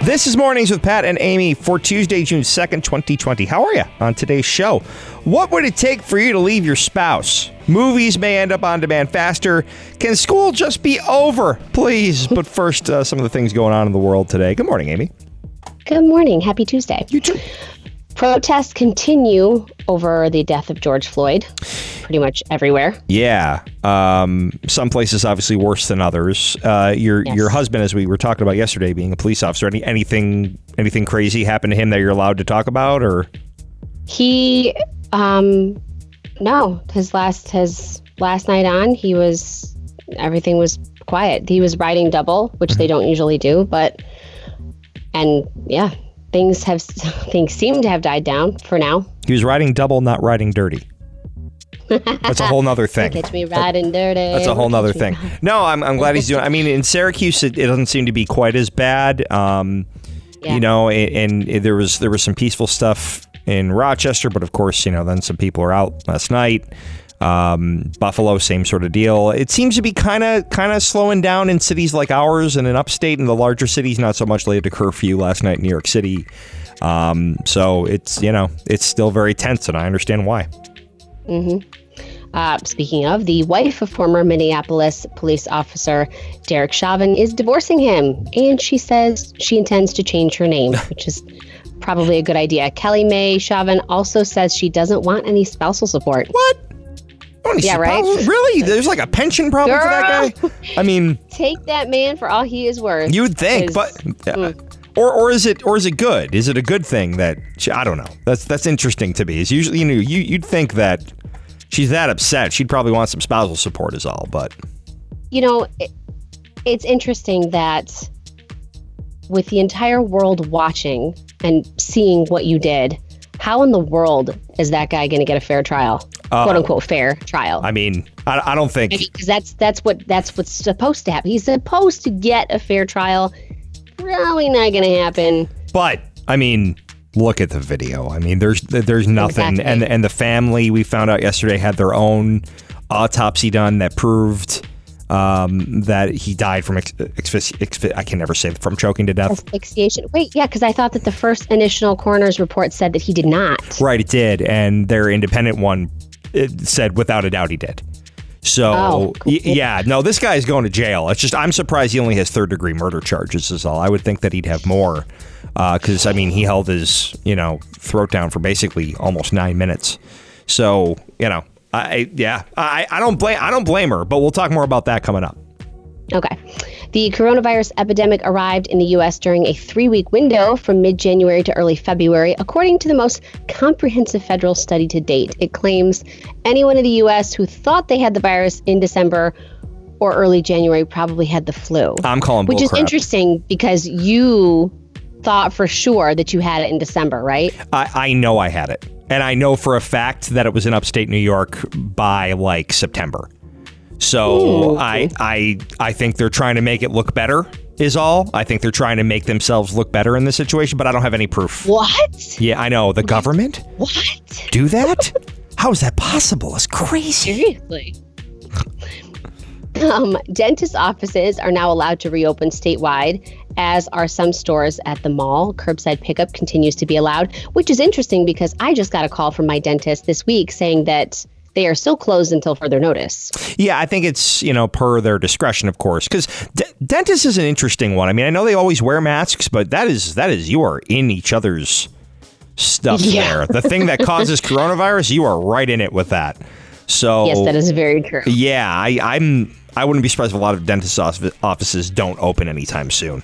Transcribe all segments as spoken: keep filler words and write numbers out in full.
This is Mornings with Pat and Amy for Tuesday, June second, twenty twenty. How are you on today's show? What would it take for you to leave your spouse? Movies may end up on demand faster. Can school just be over? Please. But first, uh, some of the things going on in the world today. Good morning, Amy. Good morning. Happy Tuesday. You too. Protests continue over the death of George Floyd pretty much everywhere. Yeah. Um, some places obviously worse than others. Uh, your Yes. your husband, as we were talking about yesterday, being a police officer, any, anything anything crazy happened to him that you're allowed to talk about? Or He, um, no, his last, his last night on, he was, everything was quiet. He was riding double, which they don't usually do, but, and yeah, things have, things seem to have died down for now. he was riding double, not riding dirty. That's a whole nother thing. Catch me riding dirty. That's a whole nother Catch me thing. No, I'm I'm glad he's doing. I mean, in Syracuse, it, it doesn't seem to be quite as bad. Um, Yeah. You know, and, and there was there was some peaceful stuff in Rochester, but of course, you know, then some people are out last night. Um, Buffalo, same sort of deal. It seems to be kind of kind of slowing down in cities like ours and in upstate and the larger cities. Not so much. They had a curfew last night in New York City. Um, so it's you know it's still very tense, and I understand why. Mm-hmm. Uh, speaking of, the wife of former Minneapolis police officer Derek Chauvin is divorcing him, and she says she intends to change her name, which is probably a good idea. Kelly Mae Chauvin also says she doesn't want any spousal support. What? Only Yeah, right? spousal- Really? There's like a pension problem for that guy? I mean, Take that man for all he is worth. you'd think, 'cause- but uh, or or is it or is it good? Is it a good thing that she, I don't know. That's that's interesting to me. Is usually you know you you'd think that she's that upset, she'd probably want some spousal support is all, but You know, it, it's interesting that with the entire world watching and seeing what you did, how in the world is that guy going to get a fair trial? Uh, "Quote unquote" fair trial. I mean, I, I don't think Because that's that's what that's what's supposed to happen. He's supposed to get a fair trial. Probably not going to happen. but I mean, look at the video. I mean, there's there's nothing Exactly. and and the family we found out yesterday had their own autopsy done that proved um, that he died from ex, ex, ex, I can never say from choking to death. Asphyxiation. Wait, yeah, because I thought that the first initial coroner's report said that he did not. Right, it did, and their independent one it said without a doubt he did. So Oh, cool. y- yeah, no, this guy's going to jail. It's just I'm surprised he only has third degree murder charges. Is all. I would think that he'd have more, because I mean he held his you know throat down for basically almost nine minutes. So you know, I yeah, I I don't blame I don't blame her, but we'll talk more about that coming up. Okay. The coronavirus epidemic arrived in the U S during a three-week window from mid-January to early February, according to the most comprehensive federal study to date. It claims anyone in the U S who thought they had the virus in December or early January probably had the flu. I'm calling Which is bullcrap. interesting because you thought for sure that you had it in December, right? I, I know I had it, and I know for a fact that it was in upstate New York by like September. So Ooh. I I I think they're trying to make it look better is all. I think they're trying to make themselves look better in this situation, but I don't have any proof. What? Yeah, I know. The government What? do that? How is that possible? It's crazy. Seriously. Um, dentist offices are now allowed to reopen statewide, as are some stores at the mall. Curbside pickup continues to be allowed, which is interesting because I just got a call from my dentist this week saying that they are still closed until further notice. Yeah, I think it's, you know, per their discretion, of course, because d- dentist is an interesting one. I mean, I know they always wear masks, but that is that is you are in each other's stuff Yeah. there. The thing that causes coronavirus, you are right in it with that. So Yes, that is very true. yeah, I, I'm I wouldn't be surprised if a lot of dentist office- offices don't open anytime soon.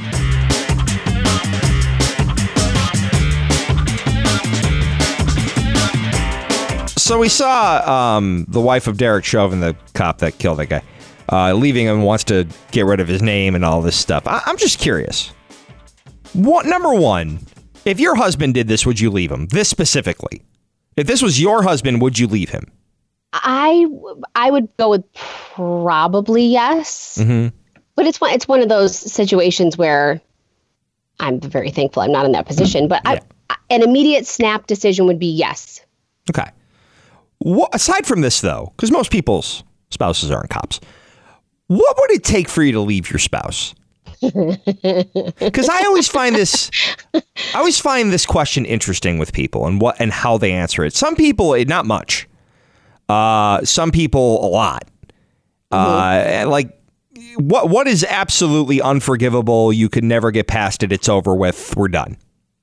So we saw um, the wife of Derek Chauvin, the cop that killed that guy, uh, leaving him, wants to get rid of his name and all this stuff. I- I'm just curious. What number one, if your husband did this, would you leave him? This specifically. If this was your husband, would you leave him? I I would go with probably yes, Mm-hmm. but it's one it's one of those situations where I'm very thankful I'm not in that position. But Yeah. I, an immediate snap decision would be yes. Okay. What, aside from this, though, because most people's spouses aren't cops, what would it take for you to leave your spouse? Because I always find this, I always find this question interesting with people and what and how they answer it. Some people, not much. Uh, some people, a lot. Mm-hmm. Uh, like, what what is absolutely unforgivable? You could never get past it. It's over with. We're done.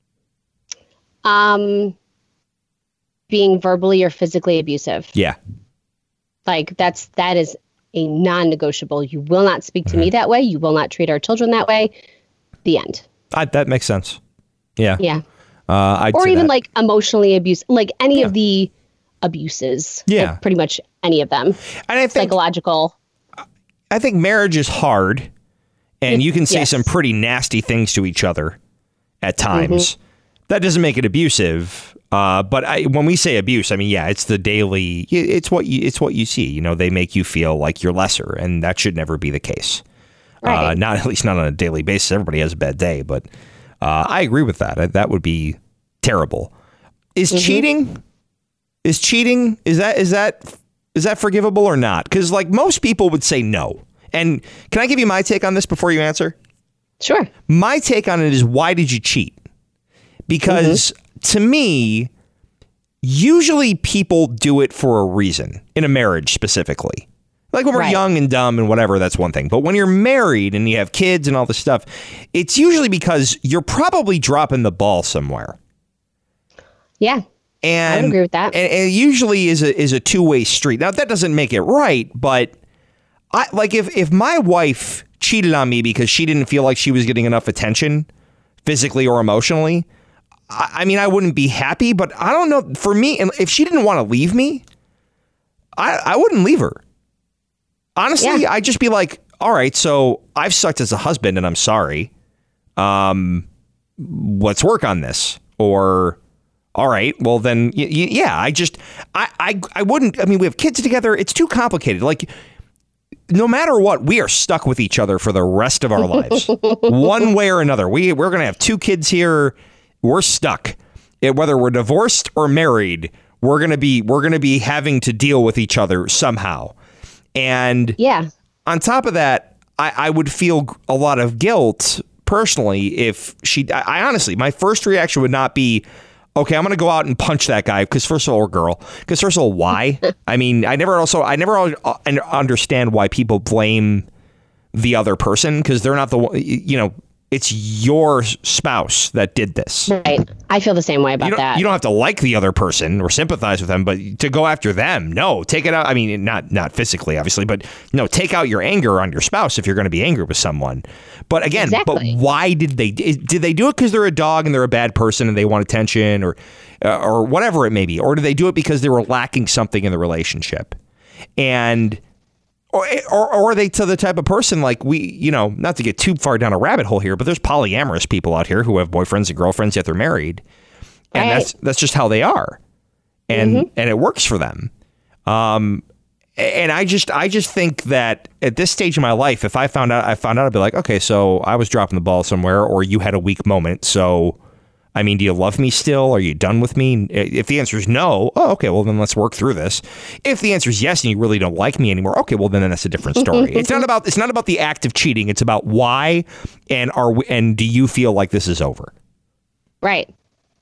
Um, being verbally or physically abusive. Yeah. Like that's that is a non-negotiable. You will not speak to Mm-hmm. me that way. You will not treat our children that way. The end. I, that makes sense. Yeah. Yeah. Uh, I'd or say even that. like emotionally abuse, like any Yeah. of the abuses. Yeah. Like pretty much any of them. And I think Psychological. I think marriage is hard, and you can say Yes. some pretty nasty things to each other at times. Mm-hmm. That doesn't make it abusive. Uh, but I, when we say abuse, I mean, yeah, it's the daily. It's what you. It's what you see. You know, they make you feel like you're lesser, and that should never be the case. Right. Uh, not at least not on a daily basis. Everybody has a bad day, but uh, I agree with that. That would be terrible. Is Mm-hmm. cheating? Is cheating? Is that is that is that forgivable or not? Because like most people would say no. And can I give you my take on this before you answer? Sure. My take on it is, why did you cheat? Because mm-hmm. to me, usually people do it for a reason, in a marriage specifically. Like when we're Right. young and dumb and whatever, that's one thing. But when you're married and you have kids and all this stuff, it's usually because you're probably dropping the ball somewhere. Yeah. And I would agree with that. And, and it usually is a is a two-way street. Now, that doesn't make it right, but I like if if my wife cheated on me because she didn't feel like she was getting enough attention, physically or emotionally, I, I mean, I wouldn't be happy, but I don't know. For me, and if she didn't want to leave me, I, I wouldn't leave her. Honestly, Yeah. I'd just be like, all right, so I've sucked as a husband and I'm sorry. Um, let's work on this. Or, all right, well then, y- y- yeah, I just, I, I, I wouldn't, I mean, we have kids together. It's too complicated. Like, no matter what, we are stuck with each other for the rest of our lives, one way or another. We, we're going to have two kids here. We're stuck. It, whether we're divorced or married, we're going to be, we're going to be having to deal with each other somehow. And yeah. on top of that, I, I would feel a lot of guilt personally if she, I, I honestly, my first reaction would not be, okay, I'm going to go out and punch that guy because first of all, or girl, because first of all, why? I mean, I never also, I never understand why people blame the other person because they're not the one, you know, it's your spouse that did this. Right. I feel the same way about You don't, that. you don't have to like the other person or sympathize with them, but to go after them, no, take it out. I mean, not not physically, obviously, but no, take out your anger on your spouse if you're going to be angry with someone. But again, Exactly. but why did they did they do it because they're a dog and they're a bad person and they want attention or uh, or whatever it may be, or do they do it because they were lacking something in the relationship? And Or, or or are they to the type of person like we, you know, not to get too far down a rabbit hole here, but there's polyamorous people out here who have boyfriends and girlfriends yet they're married, and Right. that's that's just how they are, and Mm-hmm. and it works for them. Um, and I just I just think that at this stage of my life, if I found out I found out I'd be like, okay, so I was dropping the ball somewhere, or you had a weak moment, so. I mean, do you love me still? Are you done with me? If the answer is no, oh, okay, well, then let's work through this. If the answer is yes and you really don't like me anymore, okay, well, then that's a different story. It's not about it's not about the act of cheating. It's about why and are we, and do you feel like this is over? Right.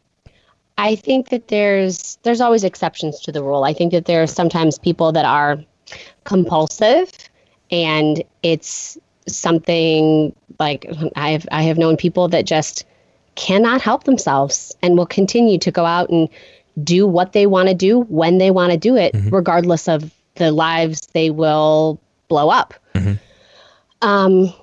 I think that there's there's always exceptions to the rule. I think that there are sometimes people that are compulsive, and it's something like I've I have known people that just cannot help themselves and will continue to go out and do what they want to do when they want to do it, mm-hmm. regardless of the lives they will blow up. Mm-hmm. Um,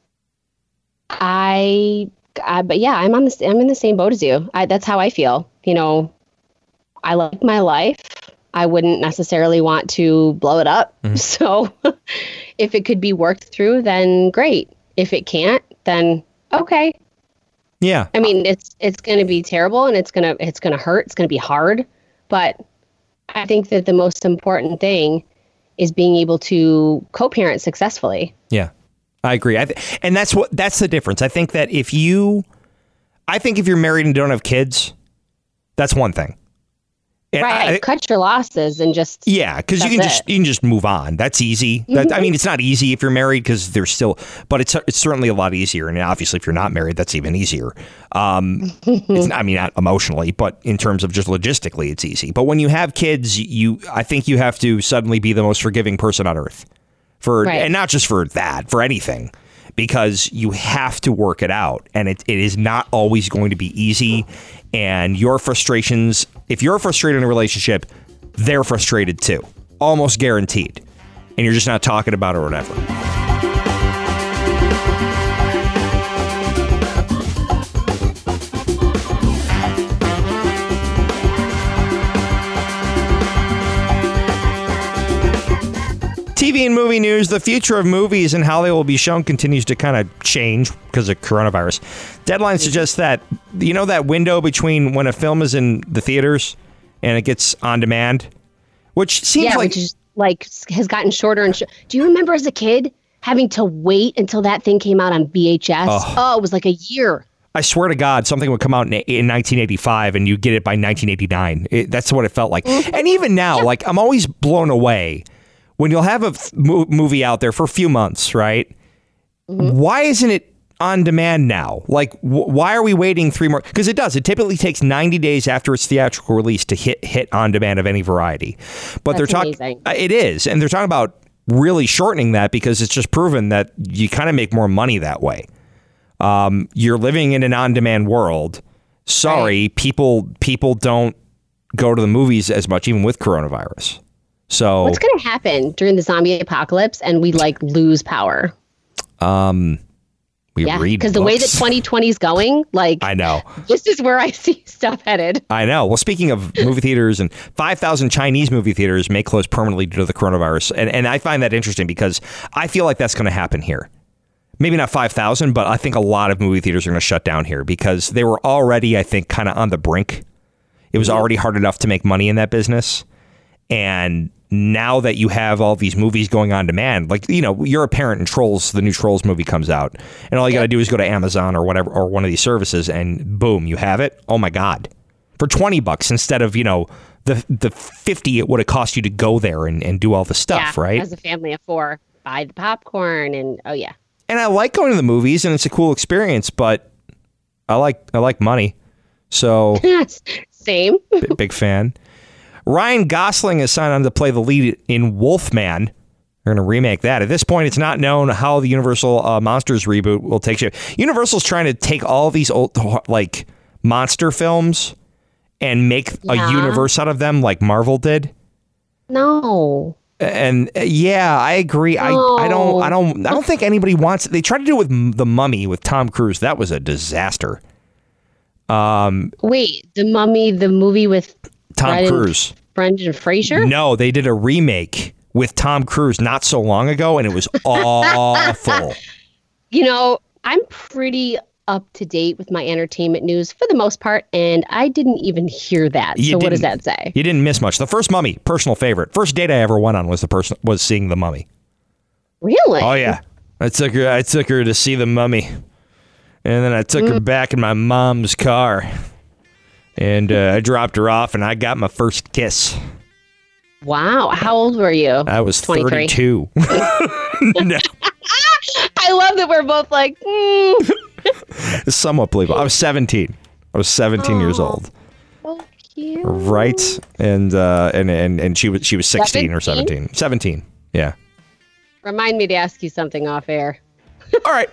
I, I, but yeah, I'm on the, I'm in the same boat as you. I, that's how I feel. You know, I like my life. I wouldn't necessarily want to blow it up. Mm-hmm. So if it could be worked through, then great. If it can't, then okay. Yeah. I mean, it's it's going to be terrible and it's going to it's going to hurt. It's going to be hard. But I think that the most important thing is being able to co-parent successfully. Yeah, I agree. I th- and that's what that's the difference. I think that if you I think if you're married and don't have kids, that's one thing. And right. I, Cut your losses and just. Yeah, because you can just it. you can just move on. That's easy. That, I mean, it's not easy if you're married because there's still, but it's it's certainly a lot easier. And obviously, if you're not married, that's even easier. Um, it's I mean, not emotionally, but in terms of just logistically, it's easy. But when you have kids, you I think you have to suddenly be the most forgiving person on earth for, right. and not just for that, for anything. Because you have to work it out, and it, it is not always going to be easy. And your frustrations, if you're frustrated in a relationship, they're frustrated too, almost guaranteed. And you're just not talking about it or whatever. T V and movie news. The future of movies and how they will be shown continues to kind of change because of coronavirus. Deadline suggests that, you know, that window between when a film is in the theaters and it gets on demand, which seems yeah, like... which is like has gotten shorter and shorter. Do you remember as a kid having to wait until that thing came out on V H S? Oh, oh it was like a year. I swear to God, something would come out in, in nineteen eighty-five and you get it by nineteen eighty-nine. It, that's what it felt like. Mm-hmm. And even now, yeah. like, I'm always blown away when you'll have a f- mo- movie out there for a few months, right? Mm-hmm. Why isn't it on demand now? Like, wh- why are we waiting three more? Because it does. It typically takes ninety days after its theatrical release to hit hit on demand of any variety. But That's they're talking. It is, and they're talking about really shortening that because it's just proven that you kind of make more money that way. Um, you're living in an on-demand world. Sorry, right. people people don't go to the movies as much, even with coronavirus. So what's going to happen during the zombie apocalypse and we like lose power? Um, we yeah, read because the way that twenty twenty is going, like I know this is where I see stuff headed. I know. Well, speaking of movie theaters, and five thousand Chinese movie theaters may close permanently due to the coronavirus, and and I find that interesting because I feel like that's going to happen here. Maybe not five thousand, but I think a lot of movie theaters are going to shut down here because they were already, I think, kind of on the brink. It was already hard enough to make money in that business, and now that you have all these movies going on demand, like, you know, you're a parent and Trolls, the new Trolls movie comes out, and all you got to do is go to Amazon or whatever, or one of these services, and boom, you have it. Oh my God. For twenty bucks instead of, you know, the the fifty it would have cost you to go there and, and do all the stuff, yeah, right? As a family of four, buy the popcorn and, oh yeah. And I like going to the movies and it's a cool experience, but I like, I like money. So same. b- big fan. Ryan Gosling has signed on to play the lead in Wolfman. They're going to remake that. At this point, it's not known how the Universal uh, Monsters reboot will take shape. Universal's trying to take all these old, like, monster films and make yeah. a universe out of them like Marvel did. No. And uh, yeah, I agree. No. I, I don't I don't I don't think anybody wants it. They tried to do it with M- The Mummy with Tom Cruise. That was a disaster. Um, Wait, The Mummy, the movie with Tom Brendan, Cruise. Brendan Fraser? No, they did a remake with Tom Cruise not so long ago, and it was awful. You know, I'm pretty up to date with my entertainment news for the most part, and I didn't even hear that. You so what does that say? You didn't miss much. The first Mummy, personal favorite. First date I ever went on was the person was seeing The Mummy. Really? Oh yeah, I took her. I took her to see The Mummy, and then I took mm. her back in my mom's car, and uh, I dropped her off, and I got my first kiss. Wow, how old were you? I was twenty-three. thirty-two. No. I love that we're both like. Mm. It's somewhat believable. I was seventeen. I was seventeen oh, years old. So cute. Right, and uh, and and and she was she was sixteen seventeen? Or seventeen. Seventeen. Yeah. Remind me to ask you something off air. All right.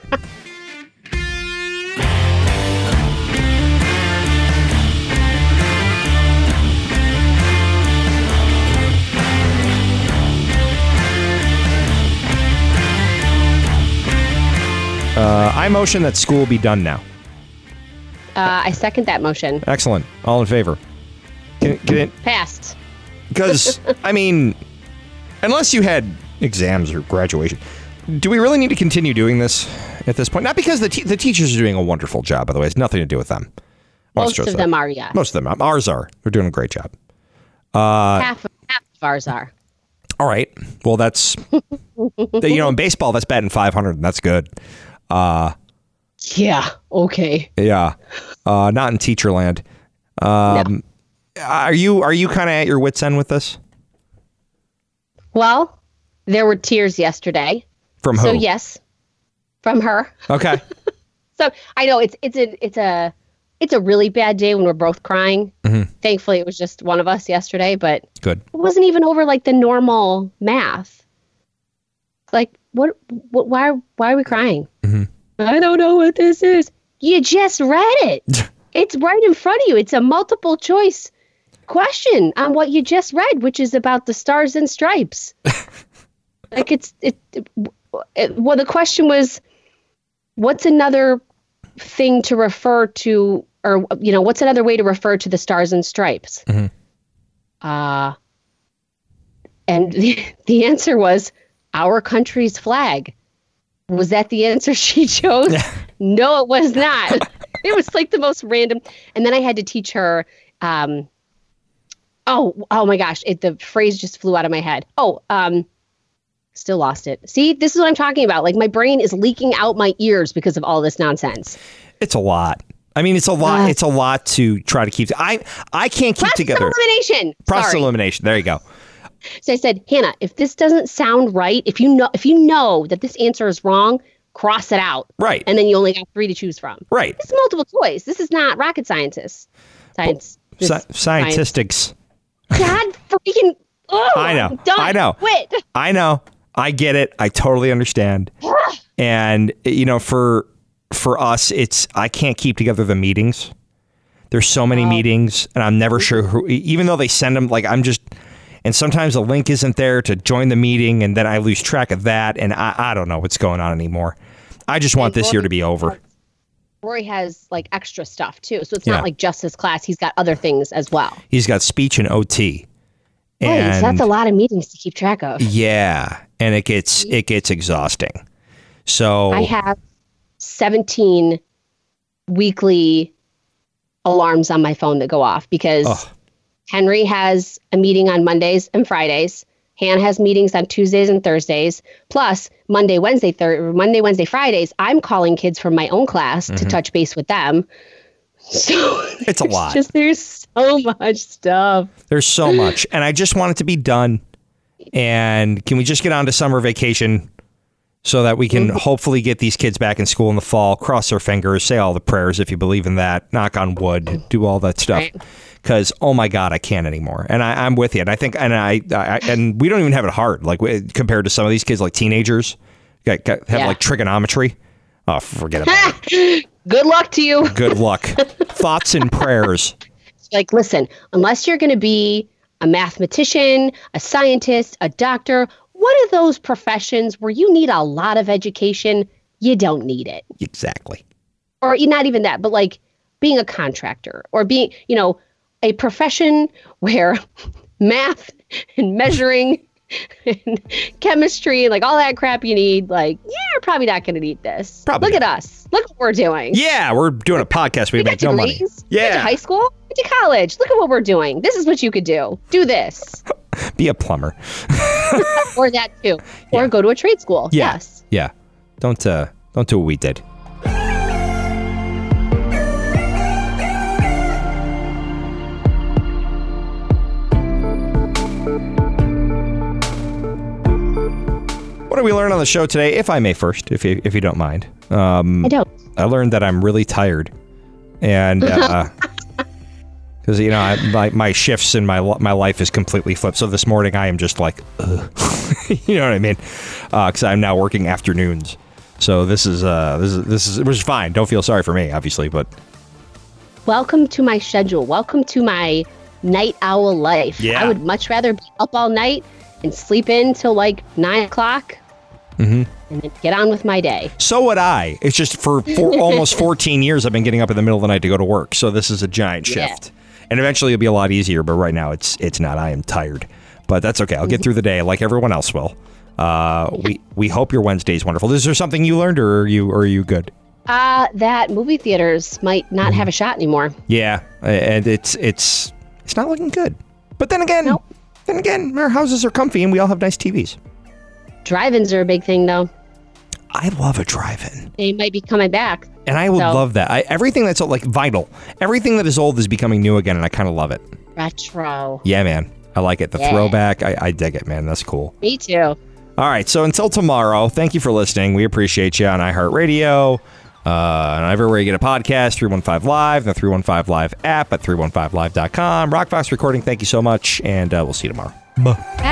Uh, I motion that school be done now. Uh, I second that motion. Excellent. All in favor? Can, can it, Passed. Because, I mean, unless you had exams or graduation, do we really need to continue doing this at this point? Not because the te- the teachers are doing a wonderful job, by the way. It's nothing to do with them. Most of them are, yeah. Most of them. Ours are. They're doing a great job. Uh, half, of, half of ours are. All right. Well, that's, you know, in baseball, that's batting five hundred, and that's good. Uh, yeah. Okay. Yeah. Uh, not in teacher land. Um, are you are you kind of at your wit's end with this? Well, there were tears yesterday. From who? So yes, from her. Okay. So I know it's it's a it's a it's a really bad day when we're both crying. Mm-hmm. Thankfully, it was just one of us yesterday, but good. It wasn't even over like the normal math. Like what? What? Why? Why are we crying? Mm-hmm. I don't know what this is. You just read it. It's right in front of you. It's a multiple choice question on what you just read, which is about the stars and stripes. Like it's it, it, it. Well, the question was, what's another thing to refer to, or you know, what's another way to refer to the stars and stripes? Mm-hmm. Uh, and the, the answer was our country's flag. Was that the answer she chose? No, it was not. It was like the most random. And then I had to teach her. Um, oh, oh my gosh! It, the phrase just flew out of my head. Oh, um, still lost it. See, this is what I'm talking about. Like my brain is leaking out my ears because of all this nonsense. It's a lot. I mean, it's a lot. Uh, it's a lot to try to keep. I I can't keep process together. elimination. Process Sorry. elimination. There you go. So I said, Hannah, if this doesn't sound right, if you know if you know that this answer is wrong, cross it out. Right. And then you only got three to choose from. Right. It's multiple choice. This is not rocket scientists. Science. Sci- this- scientistics. God freaking. Oh, I know. I'm done. I know. Quit. I know. I get it. I totally understand. And you know, for for us, it's I can't keep together the meetings. There's so many Oh. meetings, and I'm never sure who. Even though they send them, like I'm just. And sometimes the link isn't there to join the meeting, and then I lose track of that, and I, I don't know what's going on anymore. I just want And this year Rory to be over. has- Rory has like extra stuff too, so it's Yeah. not like just his class. He's got other things as well. He's got speech and O T. Right, And so that's a lot of meetings to keep track of. yeah, and it gets it gets exhausting. So I have seventeen weekly alarms on my phone that go off because Ugh. Henry has a meeting on Mondays and Fridays. Han has meetings on Tuesdays and Thursdays. Plus Monday, Wednesday, thir- Monday, Wednesday, Fridays, I'm calling kids from my own class to touch base with them. So It's a there's lot. Just there's so much stuff. there's so much, and I just want it to be done. And can we just get on to summer vacation so that we can hopefully get these kids back in school in the fall? Cross our fingers, say all the prayers if you believe in that. Knock on wood, do all that stuff. Right. Because oh my God, I can't anymore. And I, I'm with you. And I think, and I, I, and we don't even have it hard, like we- compared to some of these kids, like teenagers, got, got, have Yeah. like trigonometry. Oh, forget about it. Good luck to you. Good luck. Thoughts and prayers. Like, listen, unless you're going to be a mathematician, a scientist, a doctor, one of those professions where you need a lot of education, you don't need it. Exactly. Or you- not even that, but like being a contractor or being, you know, a profession where math and measuring and chemistry and like all that crap you need, like, yeah, you're probably not going to need this. Probably Look not. at us. Look what we're doing. Yeah, we're doing a podcast. We, We make got no money. degrees. We went to Yeah. high school, went to college. Look at what we're doing. This is what you could do. Do this. Be a plumber. Or that too. Or Yeah. go to a trade school. Yeah. Yes. Yeah. Don't uh don't do what we did. What did we learn on the show today? If I may first, if you if you don't mind. Um I don't. I learned that I'm really tired. And uh because you know I, my my shifts in my li- my life is completely flipped. So this morning I am just like, ugh. You know what I mean? Because I'm now working afternoons. So this is uh this is this is which is fine. Don't feel sorry for me, obviously, but Welcome to my schedule. Welcome to my night owl life. Yeah. I would much rather be up all night and sleep in till like nine o'clock Mhm. and then get on with my day. so would I. It's just for, for almost fourteen years I've been getting up in the middle of the night to go to work. So this is a giant Yeah. shift. And eventually it'll be a lot easier, but right now it's it's not. I am tired. But that's okay. I'll get through the day like everyone else will. Uh, we we hope your Wednesday's wonderful. Is there something you learned, or are you or are you good? Uh, that movie theaters might not have a shot anymore. Yeah, and it's it's it's not looking good. But then again, Nope. then again, our houses are comfy and we all have nice T Vs. Drive-ins are a big thing, though. I love a drive-in, They might be coming back. and I would So- love that. I, everything that's like vinyl, everything that is old is becoming new again, and I kind of love it. Retro. Yeah, man. I like it. The Yeah. throwback. I, I dig it, man. That's cool. Me too. All right. So until tomorrow, thank you for listening. We appreciate you on iHeartRadio. Uh, and everywhere you get a podcast, three one five Live, the three one five Live app at three one five live dot com. Rockfox Recording, thank you so much, and uh, we'll see you tomorrow. Bye.